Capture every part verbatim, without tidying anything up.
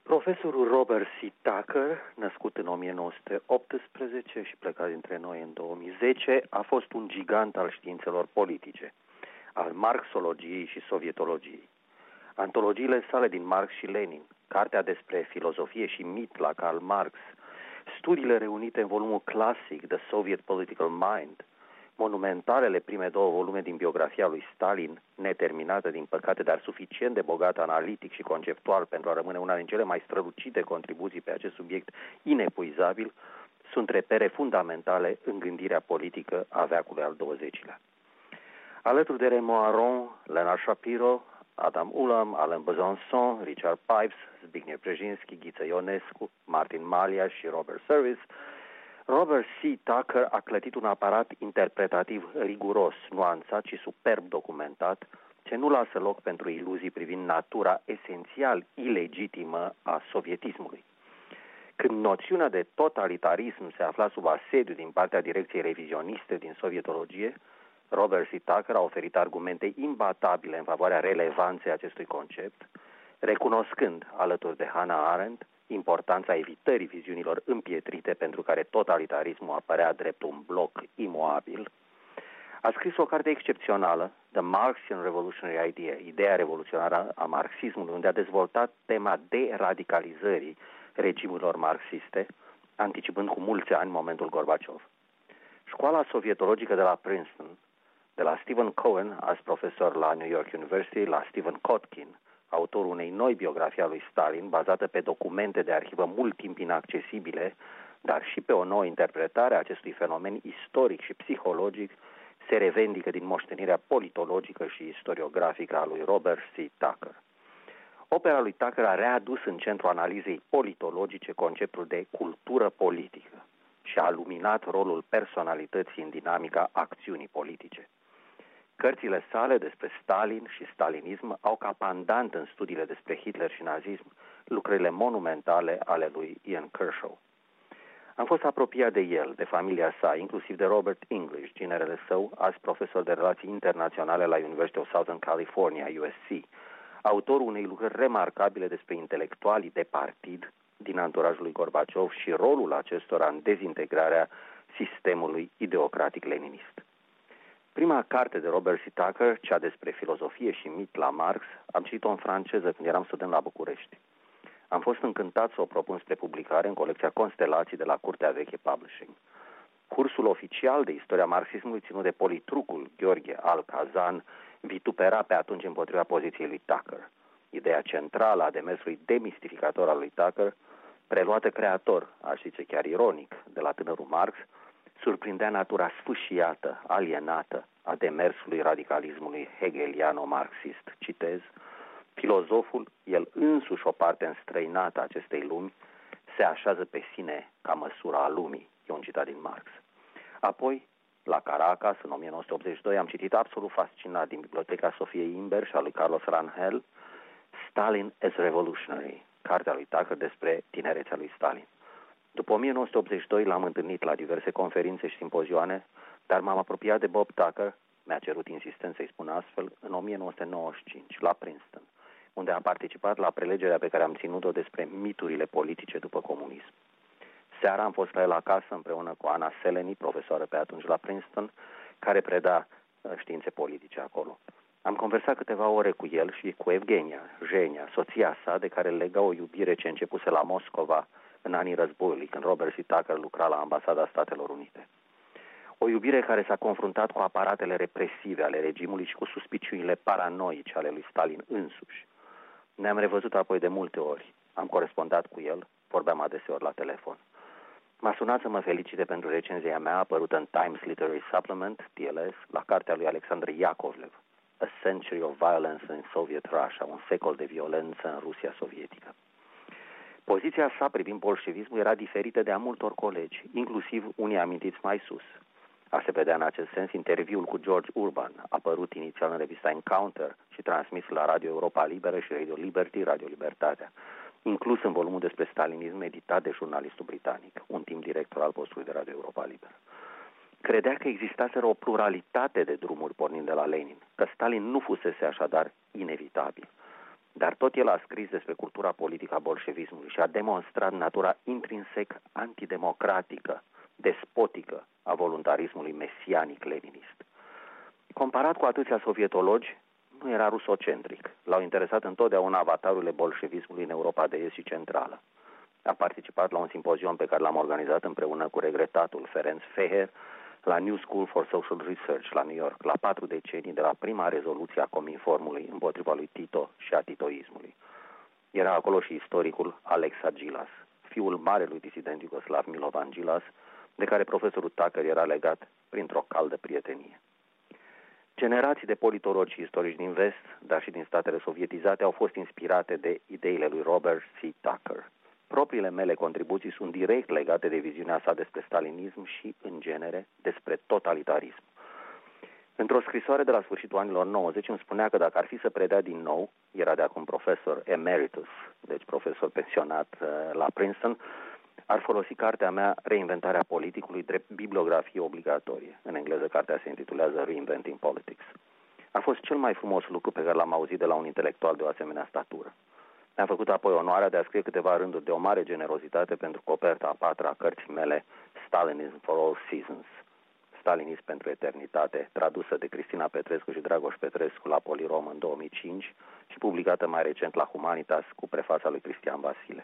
Profesorul Robert C. Tucker, născut în o mie nouă sute optsprezece și plecat dintre noi în două mii zece, a fost un gigant al științelor politice, al marxologiei și sovietologiei. Antologiile sale din Marx și Lenin, cartea despre filozofie și mit la Karl Marx, studiile reunite în volumul clasic The Soviet Political Mind, monumentalele prime două volume din biografia lui Stalin, neterminată din păcate, dar suficient de bogată analitic și conceptual pentru a rămâne una din cele mai strălucite contribuții pe acest subiect inepuizabil, sunt repere fundamentale în gândirea politică a veacului al douăzecilea. Alături de Raymond Aron, Leonard Shapiro, Adam Ulam, Alain Besançon, Richard Pipes, Zbigniew Brzezinski, Ghiță Ionescu, Martin Malia și Robert Service, Robert C. Tucker a clătit un aparat interpretativ riguros, nuanțat și superb documentat, ce nu lasă loc pentru iluzii privind natura esențial ilegitimă a sovietismului. Când noțiunea de totalitarism se afla sub asediu din partea direcției revizioniste din sovietologie, Robert C. Tucker a oferit argumente imbatabile în favoarea relevanței acestui concept, recunoscând, alături de Hannah Arendt, importanța evitării viziunilor împietrite pentru care totalitarismul apărea drept un bloc imoabil. A scris o carte excepțională, The Marxian Revolutionary Idea, ideea revoluționară a marxismului, unde a dezvoltat tema deradicalizării regimurilor marxiste, anticipând cu mulți ani momentul Gorbaciov. Școala sovietologică de la Princeton, de la Stephen Cohen, azi profesor la New York University, la Stephen Kotkin, autorul unei noi biografii a lui Stalin, bazată pe documente de arhivă mult timp inaccesibile, dar și pe o nouă interpretare a acestui fenomen istoric și psihologic, se revendică din moștenirea politologică și istoriografică a lui Robert C. Tucker. Opera lui Tucker a readus în centrul analizei politologice conceptul de cultură politică și a luminat rolul personalității în dinamica acțiunii politice. Cărțile sale despre Stalin și stalinism au ca pandant în studiile despre Hitler și nazism lucrările monumentale ale lui Ian Kershaw. Am fost apropiat de el, de familia sa, inclusiv de Robert English, ginerele său, azi profesor de relații internaționale la University of Southern California, U S C, autorul unei lucrări remarcabile despre intelectualii de partid din anturajul lui Gorbaciov și rolul acestora în dezintegrarea sistemului ideocratic leninist. Prima carte de Robert C. Tucker, cea despre filozofie și mit la Marx, am citit-o în franceză când eram student la București. Am fost încântat să o propun spre publicare în colecția Constelații de la Curtea Veche Publishing. Cursul oficial de istoria marxismului, ținut de politrucul Gheorghe Al-Kazan, vitupera pe atunci împotriva poziției lui Tucker. Ideea centrală a demersului demistificator al lui Tucker, preluată creator, aș zice chiar ironic, de la tânărul Marx, surprindea natura sfâșiată, alienată a demersului radicalismului hegeliano-marxist. Citez, filozoful, el însuși o parte înstrăinată a acestei lumi, se așează pe sine ca măsura a lumii. E un citat din Marx. Apoi, la Caracas, în o mie nouă sute optzeci și doi, am citit absolut fascinat din biblioteca Sofiei Imber și a lui Carlos Rangel, Stalin as Revolutionary, cartea lui Tucker despre tinerețea lui Stalin. După o mie nouă sute optzeci și doi l-am întâlnit la diverse conferințe și simpozioane, dar m-am apropiat de Bob Tucker, mi-a cerut insistent să-i spun astfel, în o mie nouă sute nouăzeci și cinci, la Princeton, unde am participat la prelegerea pe care am ținut-o despre miturile politice după comunism. Seara am fost la el acasă împreună cu Ana Seleni, profesoară pe atunci la Princeton, care preda științe politice acolo. Am conversat câteva ore cu el și cu Evgenia, Jenia, soția sa, de care lega o iubire ce începuse la Moscova în anii războiului, când Robert C. Tucker lucra la Ambasada Statelor Unite. O iubire care s-a confruntat cu aparatele represive ale regimului și cu suspiciunile paranoice ale lui Stalin însuși. Ne-am revăzut apoi de multe ori, am corespondat cu el, vorbeam adeseori la telefon. M-a sunat să mă felicite pentru recenzia mea apărută în Times Literary Supplement, T L S, la cartea lui Alexandr Yakovlev, A Century of Violence in Soviet Russia, un secol de violență în Rusia sovietică. Poziția sa privind bolșevismul era diferită de a multor colegi, inclusiv unii amintiți mai sus. A se vedea în acest sens interviul cu George Urban, apărut inițial în revista Encounter și transmis la Radio Europa Liberă și Radio Liberty, Radio Libertatea, inclus în volumul despre stalinism editat de jurnalistul britanic, un timp director al postului de Radio Europa Liberă. Credea că existaseră o pluralitate de drumuri pornind de la Lenin, că Stalin nu fusese așadar inevitabil. Dar tot el a scris despre cultura politică a bolșevismului și a demonstrat natura intrinsec antidemocratică, despotică a voluntarismului mesianic leninist. Comparat cu atâția sovietologi, nu era rusocentric. L-au interesat întotdeauna avatarurile bolșevismului în Europa de Est și Centrală. A participat la un simpozion pe care l-am organizat împreună cu regretatul Ferenc Feher la New School for Social Research la New York, la patru decenii de la prima rezoluție a Cominformului împotriva lui Tito și a titoismului. Era acolo și istoricul Alex Agilas, fiul marelui disident iugoslav Milovan Gilas, de care profesorul Tucker era legat printr-o caldă prietenie. Generații de politologi și istorici din vest, dar și din statele sovietizate, au fost inspirate de ideile lui Robert C. Tucker. Propriile mele contribuții sunt direct legate de viziunea sa despre stalinism și, în genere, despre totalitarism. Într-o scrisoare de la sfârșitul anilor nouăzeci îmi spunea că dacă ar fi să predea din nou, era de acum profesor emeritus, deci profesor pensionat la Princeton, ar folosi cartea mea Reinventarea politicului drept bibliografie obligatorie. În engleză cartea se intitulează Reinventing Politics. A fost cel mai frumos lucru pe care l-am auzit de la un intelectual de o asemenea statură. Mi-a făcut apoi onoarea de a scrie câteva rânduri de o mare generozitate pentru coperta a patra a cărții mele Stalinism for All Seasons, Stalinism pentru eternitate, tradusă de Cristina Petrescu și Dragoș Petrescu la Polirom în două mii cinci și publicată mai recent la Humanitas cu prefața lui Cristian Vasile.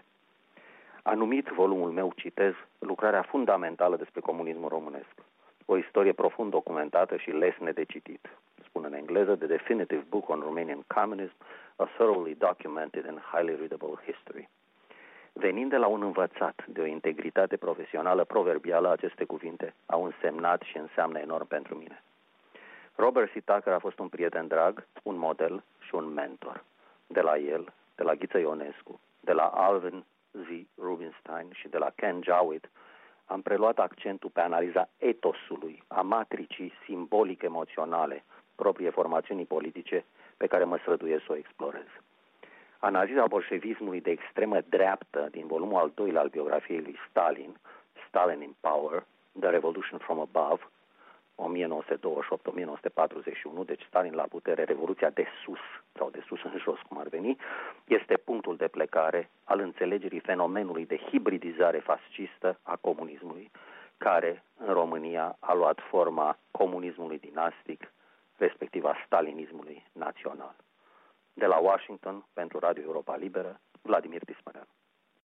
A numit volumul meu, citez, lucrarea fundamentală despre comunismul românesc. O istorie profund documentată și lesne de citit. Spun în engleză, The Definitive Book on Romanian Communism, a thoroughly documented and highly readable history. Venind de la un învățat de o integritate profesională proverbială, aceste cuvinte au însemnat și înseamnă enorm pentru mine. Robert C. Tucker a fost un prieten drag, un model și un mentor. De la el, de la Ghiță Ionescu, de la Alvin Z. Rubinstein și de la Ken Jowett, am preluat accentul pe analiza etosului, a matricii simbolic-emoționale, proprie formațiunii politice, pe care mă străduiesc să o explorez. Analiza bolșevismului de extremă dreaptă din volumul al doilea al biografiei lui Stalin, Stalin in Power, The Revolution from Above, o mie nouă sute douăzeci și opt - o mie nouă sute patruzeci și unu, deci Stalin la putere, Revoluția de sus, sau de sus în jos, cum ar veni, este punctul de plecare al înțelegerii fenomenului de hibridizare fascistă a comunismului, care în România a luat forma comunismului dinastic, respectiv a stalinismului național. De la Washington, pentru Radio Europa Liberă, Vladimir Tismăreanu.